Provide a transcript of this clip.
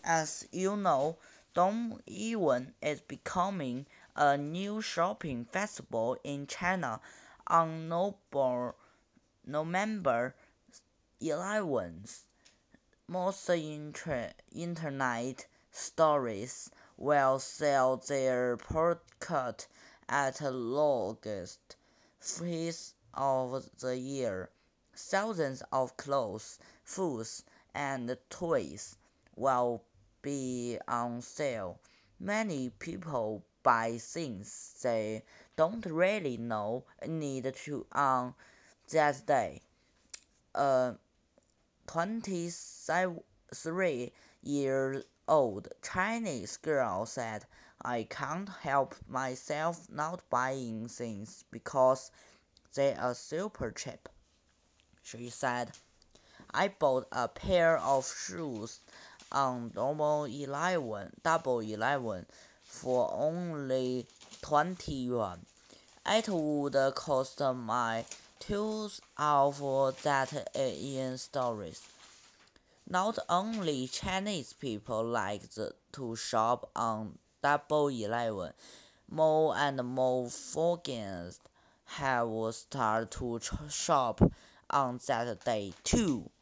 As you know, Dongyiwen is becoming a new shopping festival in China on November 11th. Most internet stores will sell their product at the lowest price of the year. Thousands of clothes, foods, and toys will be on sale. Many people buy things they don't really know need to on that day. A 23-year-old Chinese girl said, "I can't help myself not buying things because they are super cheap." She said, "I bought a pair of shoes on Double 11 for only 20 yuan. It would cost my two of that in stores." Not only Chinese people like to shop on Double 11, more and more foreigners have started to shop on that day too.